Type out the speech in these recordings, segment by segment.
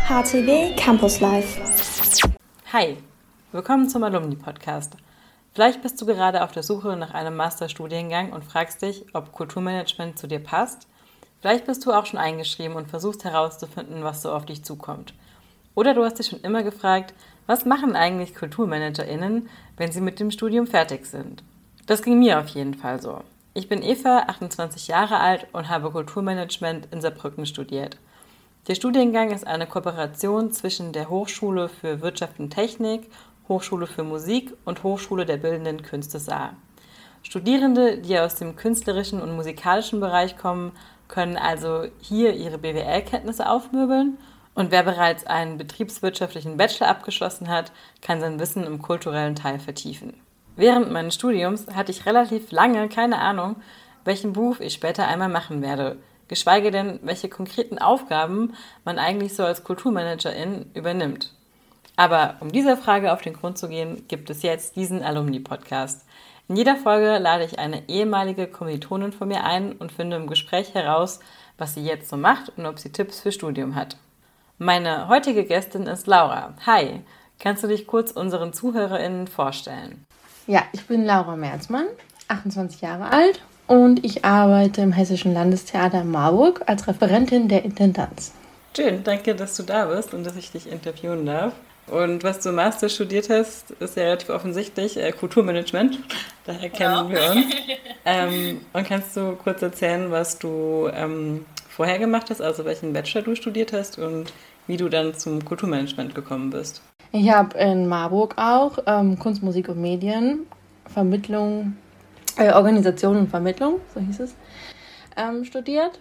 HTW Campus Live. Hi, willkommen zum Alumni-Podcast. Vielleicht bist du gerade auf der Suche nach einem Masterstudiengang und fragst dich, ob Kulturmanagement zu dir passt. Vielleicht bist du auch schon eingeschrieben und versuchst herauszufinden, was so auf dich zukommt. Oder du hast dich schon immer gefragt, was machen eigentlich KulturmanagerInnen, wenn sie mit dem Studium fertig sind? Das ging mir auf jeden Fall so. Ich bin Eva, 28 Jahre alt und habe Kulturmanagement in Saarbrücken studiert. Der Studiengang ist eine Kooperation zwischen der Hochschule für Wirtschaft und Technik, Hochschule für Musik und Hochschule der Bildenden Künste Saar. Studierende, die aus dem künstlerischen und musikalischen Bereich kommen, können also hier ihre BWL-Kenntnisse aufmöbeln und wer bereits einen betriebswirtschaftlichen Bachelor abgeschlossen hat, kann sein Wissen im kulturellen Teil vertiefen. Während meines Studiums hatte ich relativ lange keine Ahnung, welchen Beruf ich später einmal machen werde, geschweige denn, welche konkreten Aufgaben man eigentlich so als Kulturmanagerin übernimmt. Aber um dieser Frage auf den Grund zu gehen, gibt es jetzt diesen Alumni-Podcast. In jeder Folge lade ich eine ehemalige Kommilitonin von mir ein und finde im Gespräch heraus, was sie jetzt so macht und ob sie Tipps für Studium hat. Meine heutige Gästin ist Laura. Hi, kannst du dich kurz unseren ZuhörerInnen vorstellen? Ja, ich bin Laura Merzmann, 28 Jahre alt und ich arbeite im Hessischen Landestheater in Marburg als Referentin der Intendanz. Schön, danke, dass du da bist und dass ich dich interviewen darf. Und was du im Master studiert hast, ist ja relativ offensichtlich Kulturmanagement. Daher kennen wir uns. Und kannst du kurz erzählen, was du vorher gemacht hast, also welchen Bachelor du studiert hast und wie du dann zum Kulturmanagement gekommen bist? Ich habe in Marburg auch Kunst, Musik und Medien, Vermittlung, Organisation und Vermittlung, so hieß es, studiert.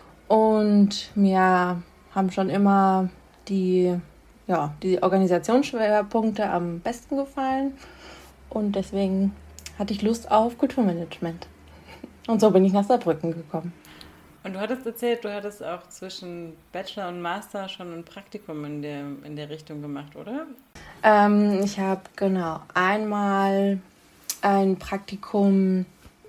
Und mir haben schon immer die Organisationsschwerpunkte am besten gefallen. Und deswegen hatte ich Lust auf Kulturmanagement. Und so bin ich nach Saarbrücken gekommen. Und du hattest erzählt, du hattest auch zwischen Bachelor und Master schon ein Praktikum in der Richtung gemacht, oder? Ich habe einmal ein Praktikum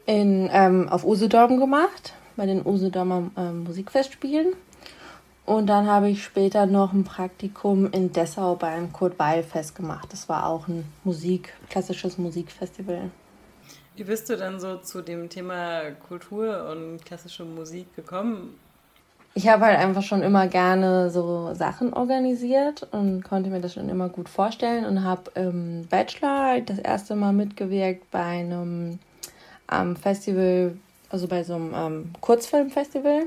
auf Usedom gemacht, bei den Usedomer Musikfestspielen. Und dann habe ich später noch ein Praktikum in Dessau beim Kurt-Weil-Fest gemacht. Das war auch ein klassisches Musikfestival. Wie bist du dann so zu dem Thema Kultur und klassische Musik gekommen? Ich habe halt einfach schon immer gerne so Sachen organisiert und konnte mir das schon immer gut vorstellen und habe im Bachelor das erste Mal mitgewirkt bei einem Festival, also bei so einem Kurzfilmfestival.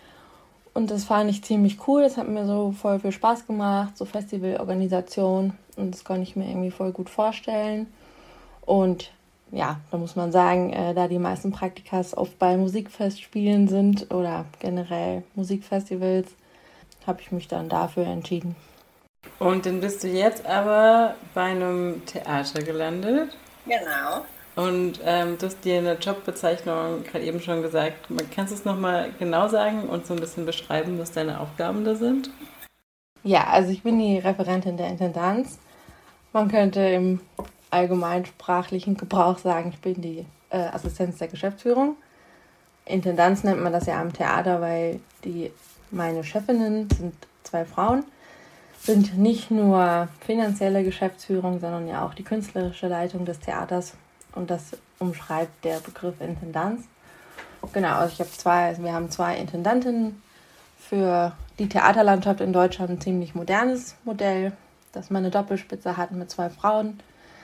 Und das fand ich ziemlich cool, das hat mir so voll viel Spaß gemacht, so Festivalorganisation, und das konnte ich mir irgendwie voll gut vorstellen. Und ja, da muss man sagen, da die meisten Praktikas oft bei Musikfestspielen sind oder generell Musikfestivals, habe ich mich dann dafür entschieden. Und dann bist du jetzt aber bei einem Theater gelandet. Genau. Und du hast dir eine Jobbezeichnung gerade eben schon gesagt. Kannst du es nochmal genau sagen und so ein bisschen beschreiben, was deine Aufgaben da sind? Ja, also ich bin die Referentin der Intendanz. Man könnte im allgemeinsprachlichen Gebrauch sagen, ich bin die Assistenz der Geschäftsführung. Intendanz nennt man das ja am Theater, weil meine Chefinnen sind 2 Frauen, sind nicht nur finanzielle Geschäftsführung, sondern ja auch die künstlerische Leitung des Theaters. Und das umschreibt der Begriff Intendanz. Genau, also wir haben 2 Intendantinnen. Für die Theaterlandschaft in Deutschland ein ziemlich modernes Modell, das man eine Doppelspitze hat mit 2 Frauen.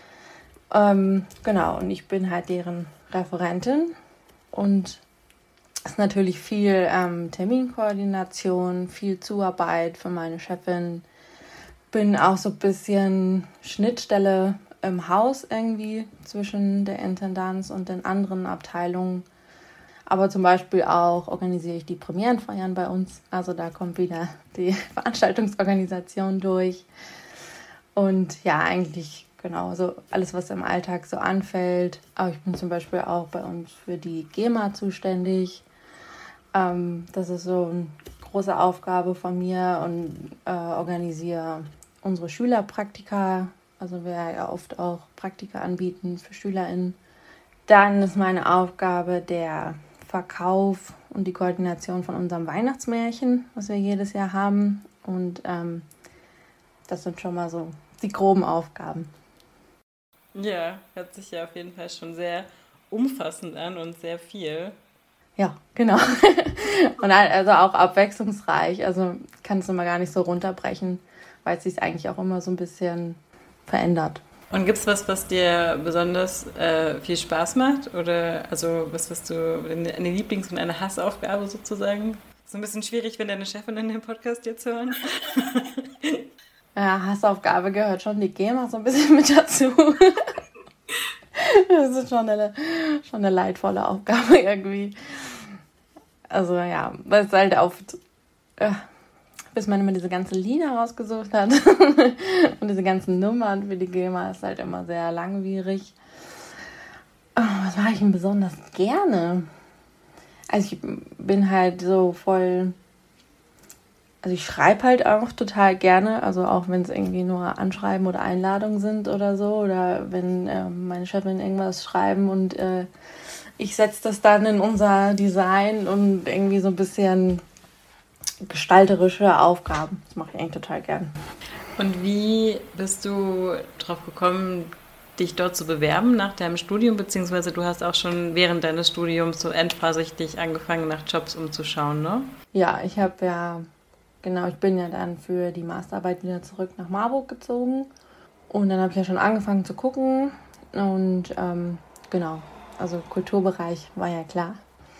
Und ich bin halt deren Referentin. Und es ist natürlich viel Terminkoordination, viel Zuarbeit für meine Chefin. Bin auch so ein bisschen Schnittstelle im Haus irgendwie zwischen der Intendanz und den anderen Abteilungen. Aber zum Beispiel auch organisiere ich die Premierenfeiern bei uns. Also da kommt wieder die Veranstaltungsorganisation durch. Und ja, eigentlich so alles, was im Alltag so anfällt. Aber ich bin zum Beispiel auch bei uns für die GEMA zuständig. Das ist so eine große Aufgabe von mir und organisiere unsere Schülerpraktika. Also wir ja oft auch Praktika anbieten für SchülerInnen. Dann ist meine Aufgabe der Verkauf und die Koordination von unserem Weihnachtsmärchen, was wir jedes Jahr haben. Und Das sind schon mal so die groben Aufgaben. Ja, hört sich ja auf jeden Fall schon sehr umfassend an und sehr viel. Ja, genau. Und also auch abwechslungsreich. Also kann es immer gar nicht so runterbrechen, weil es sich eigentlich auch immer so ein bisschen verändert. Und gibt es was dir besonders viel Spaß macht? Oder also was du, eine Lieblings- und eine Hassaufgabe sozusagen? So ein bisschen schwierig, wenn deine Chefin in den Podcast jetzt hören. Ja, Hassaufgabe gehört schon die GEMA so ein bisschen mit dazu. Das ist schon eine leidvolle Aufgabe irgendwie. Also ja, weil es halt oft, bis man immer diese ganzen Lieder rausgesucht hat und diese ganzen Nummern für die GEMA ist halt immer sehr langwierig. Was mache ich denn besonders gerne? Also ich bin halt so voll... Also ich schreibe halt auch total gerne, also auch wenn es irgendwie nur Anschreiben oder Einladungen sind oder so, oder wenn meine Chefin irgendwas schreiben und ich setze das dann in unser Design und irgendwie so ein bisschen gestalterische Aufgaben. Das mache ich eigentlich total gern. Und wie bist du drauf gekommen, dich dort zu bewerben nach deinem Studium, beziehungsweise du hast auch schon während deines Studiums so endphasig angefangen, nach Jobs umzuschauen, ne? Ja, ich bin ja dann für die Masterarbeit wieder zurück nach Marburg gezogen und dann habe ich ja schon angefangen zu gucken und genau, also Kulturbereich war ja klar.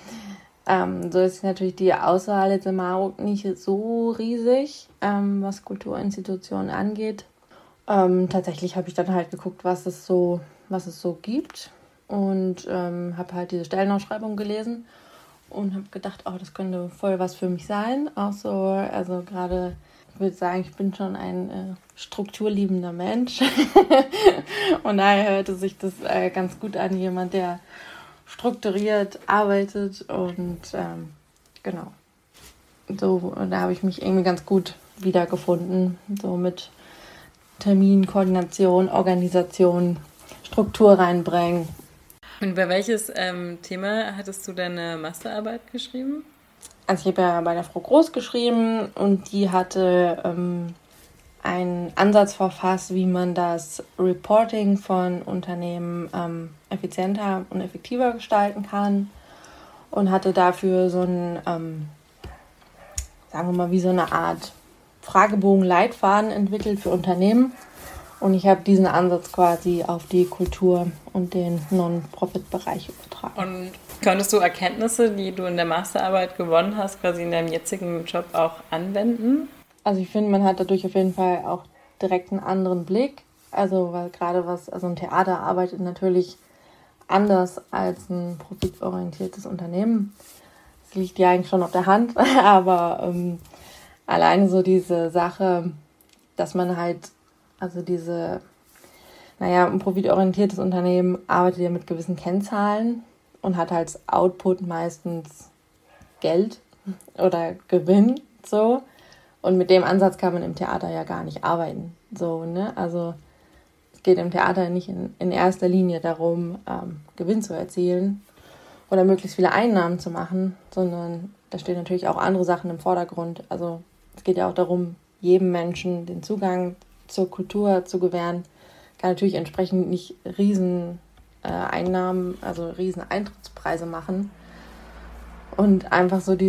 So ist natürlich die Auswahl jetzt in Marburg nicht so riesig, was Kulturinstitutionen angeht. Tatsächlich habe ich dann halt geguckt, was es so gibt und habe halt diese Stellenausschreibung gelesen und habe gedacht, das könnte voll was für mich sein. Auch so, also gerade, ich würde sagen, ich bin schon ein strukturliebender Mensch und daher hörte sich das ganz gut an, jemand, der strukturiert arbeitet und genau. So, und da habe ich mich irgendwie ganz gut wiedergefunden, so mit Termin, Koordination, Organisation, Struktur reinbringen. Und über welches Thema hattest du deine Masterarbeit geschrieben? Also ich habe ja bei der Frau Groß geschrieben und die hatte einen Ansatz verfasst, wie man das Reporting von Unternehmen effizienter und effektiver gestalten kann und hatte dafür so ein, sagen wir mal, wie so eine Art Fragebogen-Leitfaden entwickelt für Unternehmen. Und ich habe diesen Ansatz quasi auf die Kultur- und den Non-Profit-Bereich übertragen. Und konntest du Erkenntnisse, die du in der Masterarbeit gewonnen hast, quasi in deinem jetzigen Job auch anwenden? Also ich finde, man hat dadurch auf jeden Fall auch direkt einen anderen Blick. Also weil gerade ein Theater arbeitet natürlich anders als ein profitorientiertes Unternehmen. Das liegt ja eigentlich schon auf der Hand, aber alleine so diese Sache, dass man halt, also ein profitorientiertes Unternehmen arbeitet ja mit gewissen Kennzahlen und hat als Output meistens Geld oder Gewinn, so. Und mit dem Ansatz kann man im Theater ja gar nicht arbeiten, so, ne? Also es geht im Theater nicht in erster Linie darum, Gewinn zu erzielen oder möglichst viele Einnahmen zu machen, sondern da stehen natürlich auch andere Sachen im Vordergrund. Also es geht ja auch darum, jedem Menschen den Zugang zur Kultur zu gewähren. Kann natürlich entsprechend nicht riesen Einnahmen, also riesen Eintrittspreise machen. Und einfach so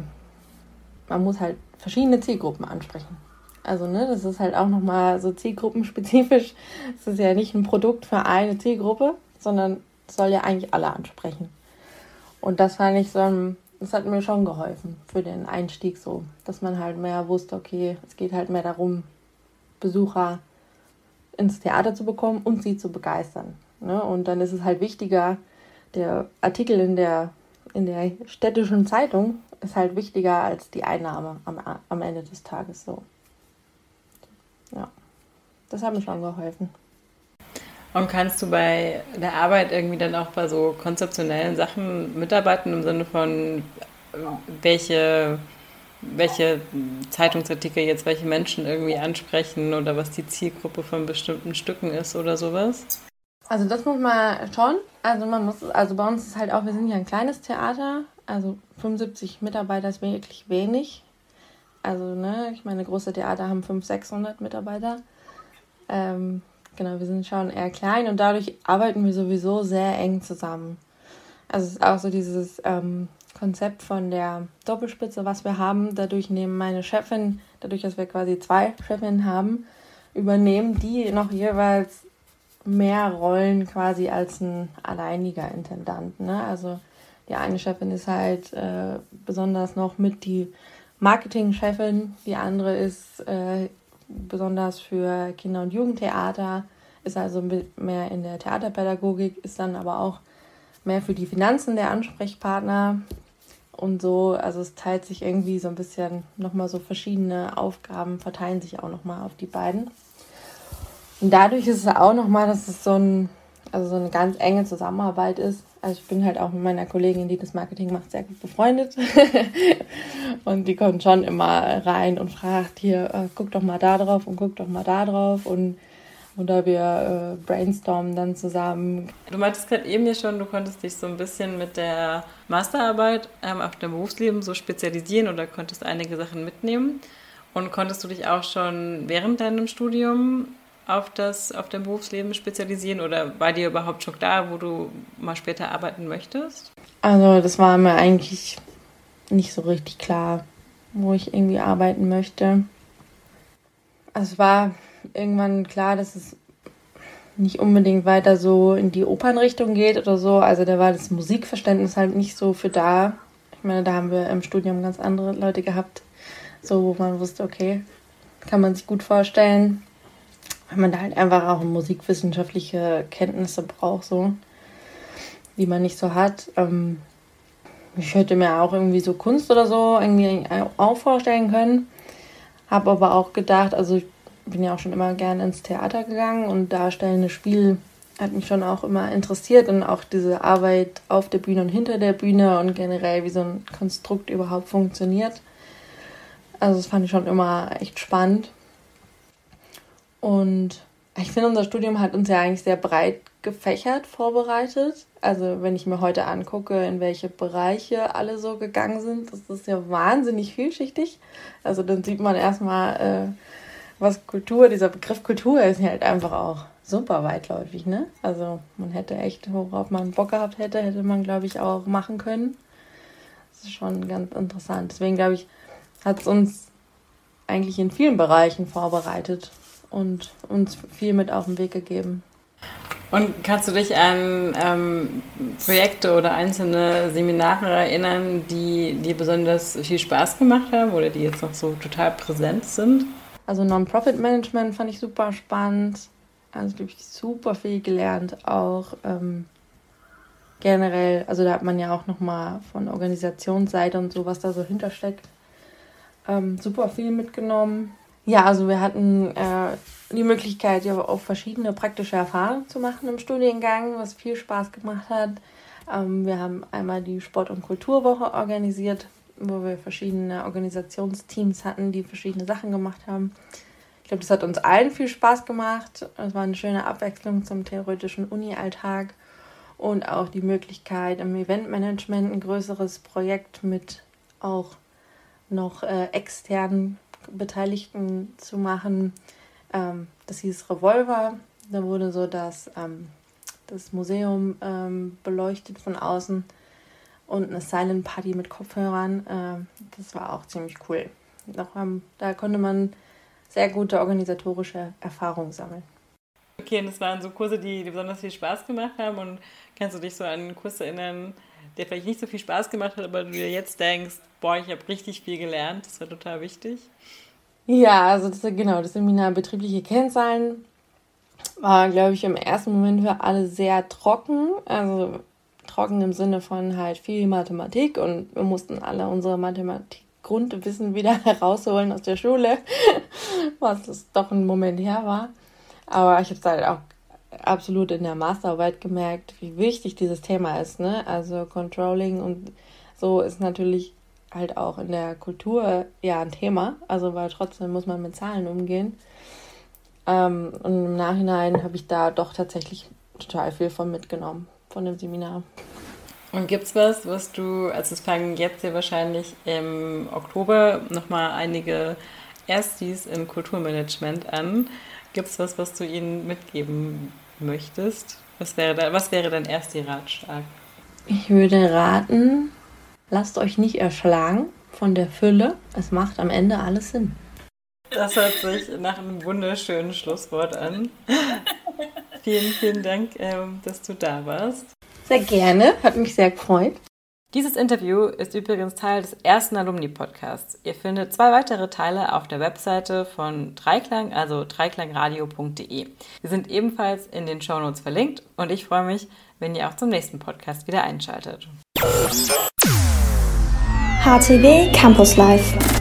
man muss halt verschiedene Zielgruppen ansprechen. Also, ne, das ist halt auch nochmal so zielgruppenspezifisch. Es ist ja nicht ein Produkt für eine Zielgruppe, sondern es soll ja eigentlich alle ansprechen. Und das fand ich das hat mir schon geholfen für den Einstieg so, dass man halt mehr wusste, okay, es geht halt mehr darum, Besucher ins Theater zu bekommen und sie zu begeistern. Ne? Und dann ist es halt wichtiger, der Artikel in der städtischen Zeitung ist halt wichtiger als die Einnahme am Ende des Tages so. Ja, das hat mir schon geholfen. Und kannst du bei der Arbeit irgendwie dann auch bei so konzeptionellen Sachen mitarbeiten, im Sinne von welche Zeitungsartikel jetzt welche Menschen irgendwie ansprechen oder was die Zielgruppe von bestimmten Stücken ist oder sowas? Also das muss man schon. Also bei uns ist halt auch, wir sind ja ein kleines Theater, also 75 Mitarbeiter ist wirklich wenig. Also, ne, ich meine, große Theater haben 500, 600 Mitarbeiter. Genau, wir sind schon eher klein und dadurch arbeiten wir sowieso sehr eng zusammen. Also es ist auch so dieses Konzept von der Doppelspitze, was wir haben. Dadurch nehmen meine Chefin, dadurch, dass wir quasi 2 Chefinnen haben, übernehmen die noch jeweils mehr Rollen quasi als ein alleiniger Intendant. Ne? Also die eine Chefin ist halt besonders noch mit die Marketingchefin, die andere ist besonders für Kinder- und Jugendtheater, ist also mehr in der Theaterpädagogik, ist dann aber auch mehr für die Finanzen der Ansprechpartner und so. Also es teilt sich irgendwie so ein bisschen nochmal so verschiedene Aufgaben, verteilen sich auch nochmal auf die beiden. Und dadurch ist es auch nochmal, dass es so eine ganz enge Zusammenarbeit ist. Also ich bin halt auch mit meiner Kollegin, die das Marketing macht, sehr gut befreundet. Und die kommt schon immer rein und fragt hier, guck doch mal da drauf und guck doch mal da drauf. Oder wir brainstormen dann zusammen. Du meintest gerade eben ja schon, du konntest dich so ein bisschen mit der Masterarbeit auf dein Berufsleben so spezialisieren oder konntest einige Sachen mitnehmen. Und konntest du dich auch schon während deinem Studium auf dein Berufsleben spezialisieren oder war dir überhaupt schon klar, wo du mal später arbeiten möchtest? Also das war mir eigentlich nicht so richtig klar, wo ich irgendwie arbeiten möchte. Also es war irgendwann klar, dass es nicht unbedingt weiter so in die Opernrichtung geht oder so. Also da war das Musikverständnis halt nicht so für da. Ich meine, da haben wir im Studium ganz andere Leute gehabt, so wo man wusste, okay, kann man sich gut vorstellen, weil man da halt einfach auch musikwissenschaftliche Kenntnisse braucht, so, die man nicht so hat. Ich hätte mir auch irgendwie so Kunst oder so irgendwie auch vorstellen können. Habe aber auch gedacht, also ich bin ja auch schon immer gerne ins Theater gegangen und darstellendes Spiel hat mich schon auch immer interessiert und auch diese Arbeit auf der Bühne und hinter der Bühne und generell, wie so ein Konstrukt überhaupt funktioniert. Also das fand ich schon immer echt spannend. Und ich finde, unser Studium hat uns ja eigentlich sehr breit gefächert vorbereitet. Also wenn ich mir heute angucke, in welche Bereiche alle so gegangen sind, das ist ja wahnsinnig vielschichtig. Also dann sieht man erstmal, was Kultur, dieser Begriff Kultur ist halt einfach auch super weitläufig, ne? Also man hätte echt, worauf man Bock gehabt hätte man, glaube ich, auch machen können. Das ist schon ganz interessant. Deswegen, glaube ich, hat es uns eigentlich in vielen Bereichen vorbereitet und uns viel mit auf den Weg gegeben. Und kannst du dich an Projekte oder einzelne Seminare erinnern, die dir besonders viel Spaß gemacht haben oder die jetzt noch so total präsent sind? Also Non-Profit-Management fand ich super spannend. Also glaube ich super viel gelernt. Auch generell, also da hat man ja auch nochmal von Organisationsseite und so, was da so hintersteckt, super viel mitgenommen. Ja, also wir hatten die Möglichkeit, ja auch verschiedene praktische Erfahrungen zu machen im Studiengang, was viel Spaß gemacht hat. Wir haben einmal die Sport- und Kulturwoche organisiert, wo wir verschiedene Organisationsteams hatten, die verschiedene Sachen gemacht haben. Ich glaube, das hat uns allen viel Spaß gemacht. Es war eine schöne Abwechslung zum theoretischen Uni-Alltag und auch die Möglichkeit, im Eventmanagement ein größeres Projekt mit auch noch externen Beteiligten zu machen. Das hieß Revolver. Da wurde so das Museum beleuchtet von außen und eine Silent Party mit Kopfhörern. Das war auch ziemlich cool. Da konnte man sehr gute organisatorische Erfahrungen sammeln. Okay, und das waren so Kurse, die besonders viel Spaß gemacht haben. Und kannst du dich so an einen Kurs erinnern, der vielleicht nicht so viel Spaß gemacht hat, aber du dir jetzt denkst, boah, ich habe richtig viel gelernt, das war total wichtig? Ja, also das Seminar betriebliche Kennzahlen war, glaube ich, im ersten Moment für alle sehr trocken. Also trocken im Sinne von halt viel Mathematik und wir mussten alle unsere Mathematik-Grundwissen wieder herausholen aus der Schule, was das doch ein Moment her war. Aber ich habe es halt auch absolut in der Masterarbeit gemerkt, wie wichtig dieses Thema ist, ne? Also Controlling und so ist natürlich halt auch in der Kultur ja ein Thema, also weil trotzdem muss man mit Zahlen umgehen. Und im Nachhinein habe ich da doch tatsächlich total viel von mitgenommen, von dem Seminar. Und gibt's was du, also es fangen jetzt ja wahrscheinlich im Oktober nochmal einige Erstis im Kulturmanagement an. Gibt's was du ihnen mitgeben möchtest? Was wäre dein Ersti-Ratschlag? Ich würde raten, lasst euch nicht erschlagen von der Fülle. Es macht am Ende alles Sinn. Das hört sich nach einem wunderschönen Schlusswort an. Vielen Dank, dass du da warst. Sehr gerne, hat mich sehr gefreut. Dieses Interview ist übrigens Teil des ersten Alumni-Podcasts. Ihr findet 2 weitere Teile auf der Webseite von Dreiklang, also dreiklangradio.de. Sie sind ebenfalls in den Shownotes verlinkt und ich freue mich, wenn ihr auch zum nächsten Podcast wieder einschaltet. HTW Campus Live.